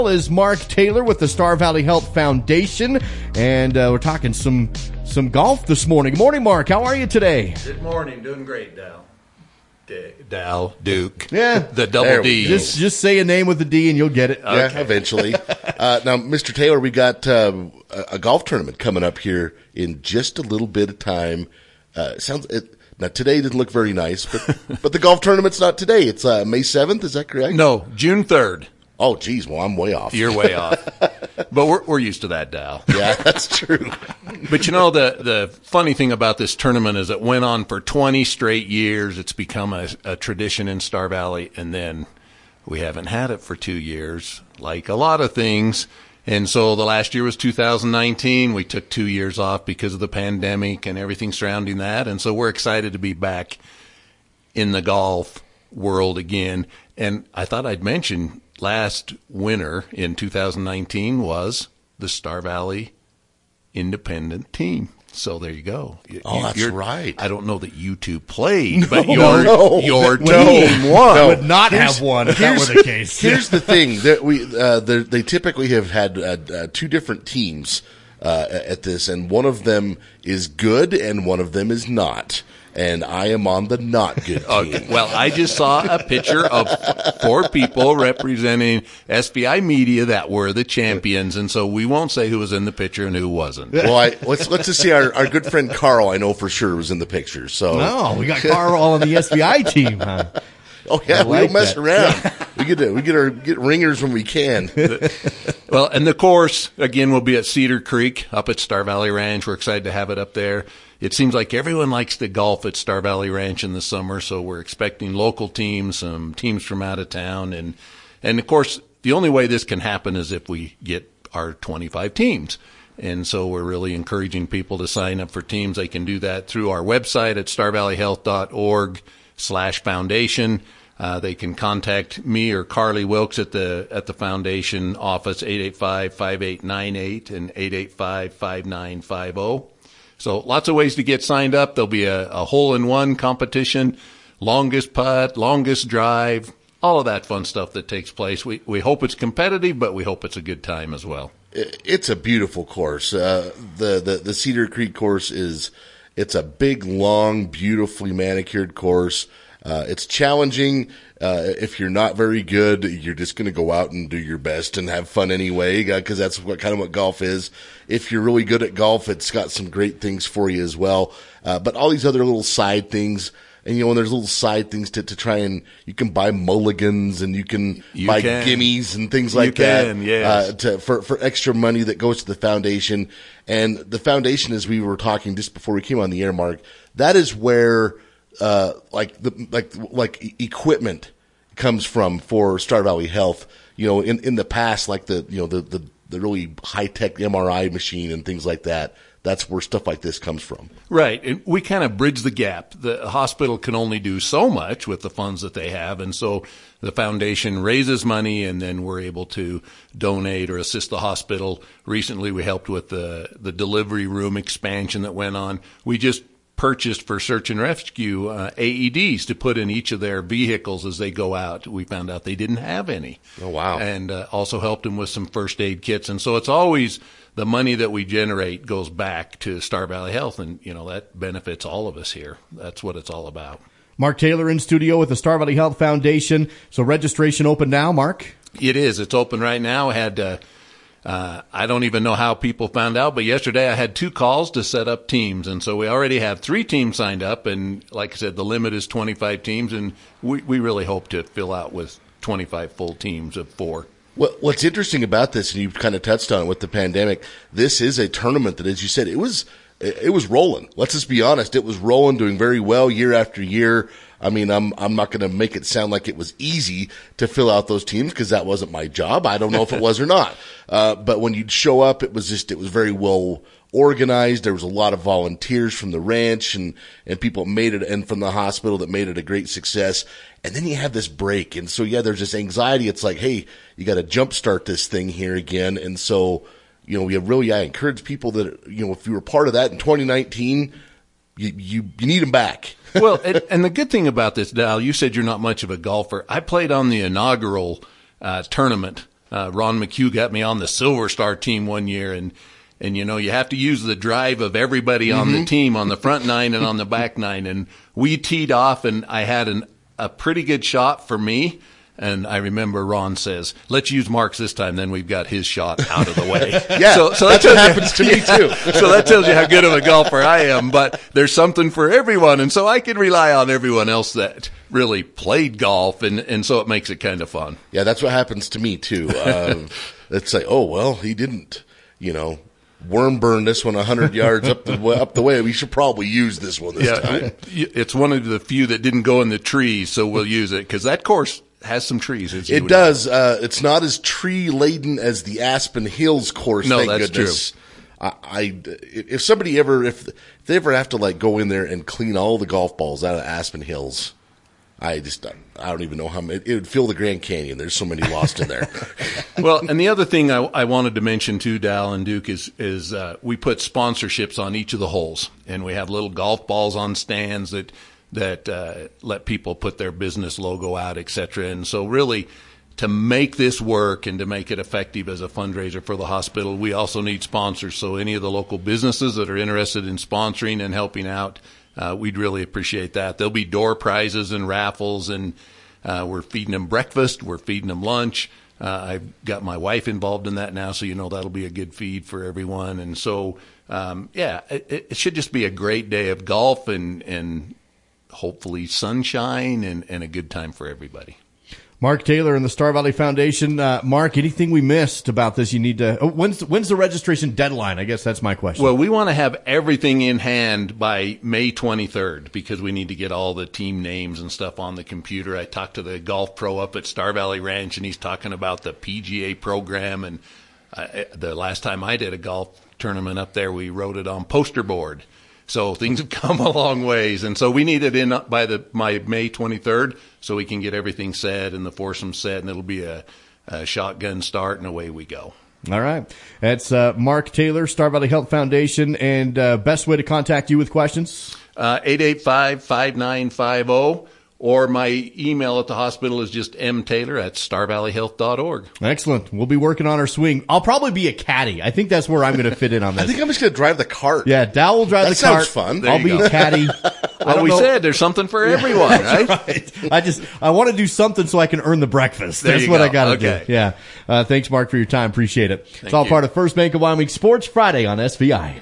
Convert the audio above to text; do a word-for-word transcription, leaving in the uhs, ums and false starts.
Is Mark Taylor with the Star Valley Health Foundation, and uh, we're talking some some golf this morning. Good morning, Mark. How are you today? Good morning. Doing great, Dal. D- Dal Duke. Yeah, the double D. Just just say a name with a D and you'll get it. Okay. Yeah, eventually. uh, now, Mister Taylor, we got uh, a, a golf tournament coming up here in just a little bit of time. Uh, sounds it. Now, today didn't look very nice, but but the golf tournament's not today. It's uh, May seventh. Is that correct? No, June third. Oh, geez. Well, I'm way off. You're way off. But we're we're used to that, Dal. Yeah, that's true. But, you know, the, the funny thing about this tournament is it went on for twenty straight years. It's become a, a tradition in Star Valley. And then we haven't had it for two years, like a lot of things. And so the last year was two thousand nineteen. We took two years off because of the pandemic and everything surrounding that. And so we're excited to be back in the golf world again. And I thought I'd mention last winter in two thousand nineteen was the Star Valley Independent team. So there you go. Oh, you, that's you're, right. I don't know that you two played, but No, your no, your no, team won. No. Would not have won if that were the case. Here's the thing that we uh, they typically have had uh, uh, two different teams uh, at this, and one of them is good and one of them is not. And I am on the not good team. Okay. Well, I just saw a picture of four people representing S V I Media that were the champions, and so we won't say who was in the picture and who wasn't. Well, I, let's let's just see. Our, our good friend Carl, I know for sure, was in the picture. So no, we got Carl on the S V I team. Huh? Oh yeah, I we like don't mess that. around. we get to, we get our get ringers when we can. Well, and the course again will be at Cedar Creek up at Star Valley Ranch. We're excited to have it up there. It seems like everyone likes to golf at Star Valley Ranch in the summer, so we're expecting local teams, some teams from out of town, and and of course the only way this can happen is if we get our twenty-five teams. And so we're really encouraging people to sign up for teams. They can do that through our website at star valley health dot org slash foundation. Uh, they can contact me or Carly Wilkes at the at the foundation office, eight eight five, five eight nine eight and eight eight five, five nine five zero. So lots of ways to get signed up. There'll be a, a hole-in-one competition, longest putt, longest drive, all of that fun stuff that takes place. We we hope it's competitive, but we hope it's a good time as well. It's a beautiful course. Uh, the, the, the Cedar Creek course is, it's a big, long, beautifully manicured course. Uh, it's challenging. Uh, if you're not very good, you're just going to go out and do your best and have fun anyway, because that's what kind of what golf is. If you're really good at golf, it's got some great things for you as well. Uh, but all these other little side things, and you know, when there's little side things to, to try and, you can buy mulligans and you can You buy can. gimmies and things like You that. can, yes. Uh, to, for, for extra money that goes to the foundation. And the foundation, as we were talking just before we came on the air, Mark, that is where, uh, like the, like, like equipment comes from for Star Valley Health. You know, in, in the past, like the, you know, the, the, the really high tech M R I machine and things like that. That's where stuff like this comes from. Right. And we kind of bridge the gap. The hospital can only do so much with the funds that they have. And so the foundation raises money and then we're able to donate or assist the hospital. Recently we helped with the, the delivery room expansion that went on. We just purchased for search and rescue uh, A E Ds to put in each of their vehicles as they go out. We found out they didn't have any. Oh, wow. And uh, also helped them with some first aid kits. And so it's always the money that we generate goes back to Star Valley Health, and, you know, that benefits all of us here. That's what it's all about. Mark Taylor in studio with the Star Valley Health Foundation. So registration open now, Mark? It is. It's open right now. I had, uh, uh, I don't even know how people found out, but yesterday I had two calls to set up teams. And so we already have three teams signed up. And like I said, the limit is twenty-five teams. And we, we really hope to fill out with twenty-five full teams of four. Well, what's interesting about this, and you kind of touched on it with the pandemic, this is a tournament that, as you said, it was it was rolling. Let's just be honest. It was rolling, doing very well year after year. I mean, I'm I'm not going to make it sound like it was easy to fill out those teams because that wasn't my job. I don't know if it was or not. Uh, but when you'd show up, it was just, it was very well organized. There was a lot of volunteers from the ranch and, and people made it, and from the hospital that made it a great success. And then you have this break. And so, yeah, there's this anxiety. It's like, hey, you got to jumpstart this thing here again. And so, you know, we have really, I encourage people that, you know, if you were part of that in twenty nineteen, you, you, you need them back. Well, and, and the good thing about this, Dal, you said you're not much of a golfer. I played on the inaugural uh, tournament Uh, Ron McHugh got me on the Silver Star team one year, and and you know you have to use the drive of everybody mm-hmm. on the team, on the front nine and on the back nine. And we teed off, and I had an, a pretty good shot for me. And I remember Ron says, "Let's use Mark's this time. Then we've got his shot out of the way." yeah, so, so that's that what happens you, to me too. So that tells you how good of a golfer I am. But there's something for everyone, and so I can rely on everyone else that really played golf, and and so it makes it kind of fun. Yeah, that's what happens to me too. Uh, it's like, oh well, he didn't, you know, worm burn this one a hundred yards up the up the way. We should probably use this one this yeah, time. It's one of the few that didn't go in the trees, so we'll use it because that course has some trees. It does. Uh, it's not as tree laden as the Aspen Hills course. No, thank that's goodness. true. I, I, if somebody ever, if, if they ever have to like go in there and clean all the golf balls out of Aspen Hills, I just, I don't even know how many, it would fill the Grand Canyon. There's so many lost in there. Well, and the other thing I, I wanted to mention too, Dal and Duke, is, is, uh, we put sponsorships on each of the holes, and we have little golf balls on stands that, that uh, let people put their business logo out, et cetera. And so really, to make this work and to make it effective as a fundraiser for the hospital, we also need sponsors. So any of the local businesses that are interested in sponsoring and helping out, uh, we'd really appreciate that. There'll be door prizes and raffles, and uh, we're feeding them breakfast. We're feeding them lunch. Uh, I've got my wife involved in that now, so you know that'll be a good feed for everyone. And so, um, yeah, it, it should just be a great day of golf and, and hopefully sunshine and, and a good time for everybody. Mark Taylor and the Star Valley Foundation. Uh, Mark, anything we missed about this you need to oh, – when's, when's the registration deadline? I guess that's my question. Well, we want to have everything in hand by May twenty-third because we need to get all the team names and stuff on the computer. I talked to the golf pro up at Star Valley Ranch, and he's talking about the P G A program. And I, the last time I did a golf tournament up there, we wrote it on poster board. So things have come a long ways, and so we need it in by the my May twenty-third so we can get everything set and the foursome set, and it'll be a, a shotgun start, and away we go. All right. That's uh, Mark Taylor, Star Valley Health Foundation, and uh, best way to contact you with questions? Uh, eight eight five, five nine five zero, or my email at the hospital is just mtaylor at star valley health dot org. Excellent. We'll be working on our swing. I'll probably be a caddy. I think that's where I'm going to fit in on this. I think I'm just going to drive the cart. Yeah, Dow will drive that the cart. That sounds fun. I'll be go. caddy. Well, we know. said there's something for everyone, right? right? I just I want to do something so I can earn the breakfast. There That's you what go. I got to okay. do. Yeah. Uh, thanks, Mark, for your time. Appreciate it. Thank it's all you. part of First Bank of Wyoming Sports Friday on S V I.